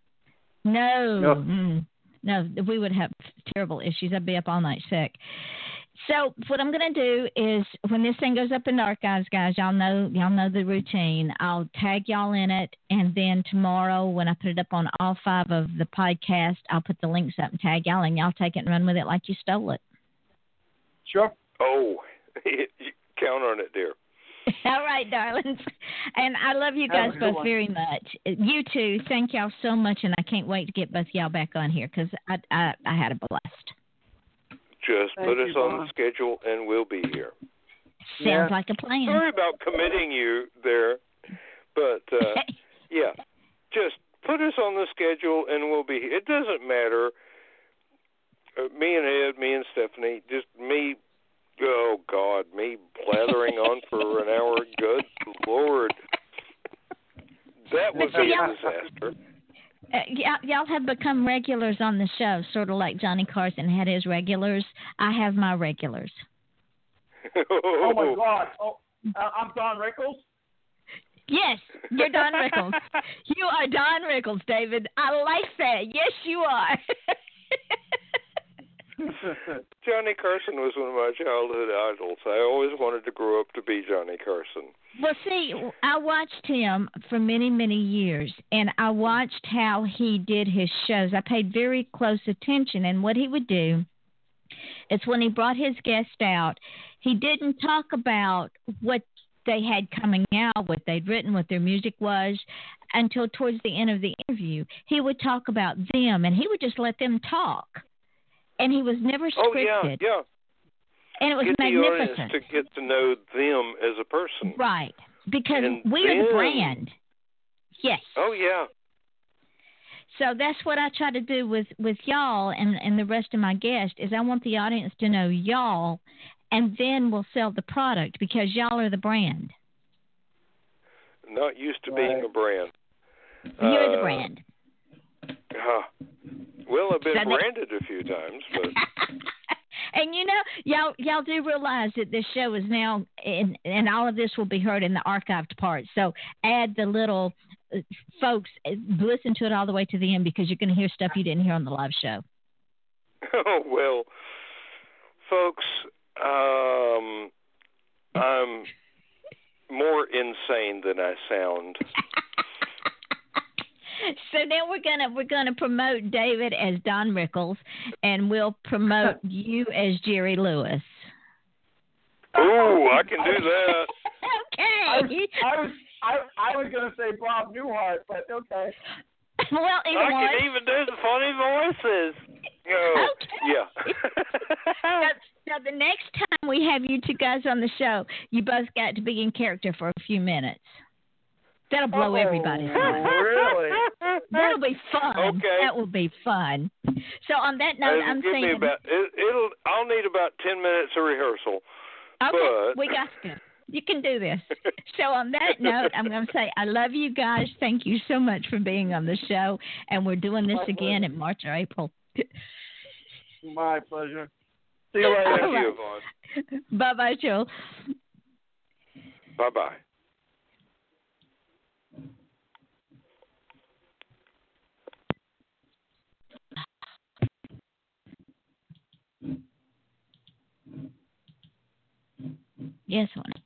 No, we would have terrible issues. I'd be up all night sick. So what I'm going to do is, when this thing goes up in the archives, guys, y'all know the routine. I'll tag y'all in it, and then tomorrow when I put it up on all 5 of the podcast, I'll put the links up and tag y'all, and y'all take it and run with it like you stole it. Sure. Oh, count on it, dear. All right, darlings. And I love you guys both very much. You too. Thank y'all so much, and I can't wait to get both y'all back on here, because I had a blast. Just put us on the schedule, and we'll be here. Sounds like a plan. Sorry about committing you there, but yeah, just put us on the schedule, and we'll be here. It doesn't matter. Me and Ed, me and Stephanie, just me. Oh God, me blathering on for an hour. Good Lord, that would be a disaster. Y'all have become regulars on the show, sort of like Johnny Carson had his regulars. I have my regulars. Oh my God! I'm Don Rickles. Yes, you're Don Rickles. You are Don Rickles, David. I like that. Yes, you are. Johnny Carson was one of my childhood idols. I always wanted to grow up to be Johnny Carson. Well, see, I watched him for many, many years, and I watched how he did his shows. I paid very close attention, and what he would do is when he brought his guest out, he didn't talk about what they had coming out, what they'd written, what their music was, until towards the end of the interview. He would talk about them, and he would just let them talk. And he was never scripted. Yeah. And it was magnificent. To get to know them as a person. Right. Because we are the brand. Yes. Oh, yeah. So that's what I try to do with y'all and the rest of my guests, is I want the audience to know y'all, and then we'll sell the product, because y'all are the brand. not used to being a brand. You're the brand. Well, I've been branded a few times, but. And y'all do realize that this show is now, and all of this will be heard in the archived part. So add the little folks, listen to it all the way to the end, because you're going to hear stuff you didn't hear on the live show. Oh, well, folks, I'm more insane than I sound. So now we're gonna promote David as Don Rickles, and we'll promote you as Jerry Lewis. Oh, I can do that. Okay. I was gonna say Bob Newhart, but okay. Well, I can even do the funny voices. Oh, okay. Yeah. Now, the next time we have you two guys on the show, you both got to be in character for a few minutes. That'll blow everybody's mind. Really? That'll be fun. Okay. That will be fun. So on that note, I'm saying I'll need about 10 minutes of rehearsal. Okay, but... we got to. You can do this. So on that note, I'm going to say I love you guys. Thank you so much for being on the show, and we're doing this again in March or April. My pleasure. See you later. Thank you, Yvonne. Bye-bye, Joel. Bye-bye. Yes, honey.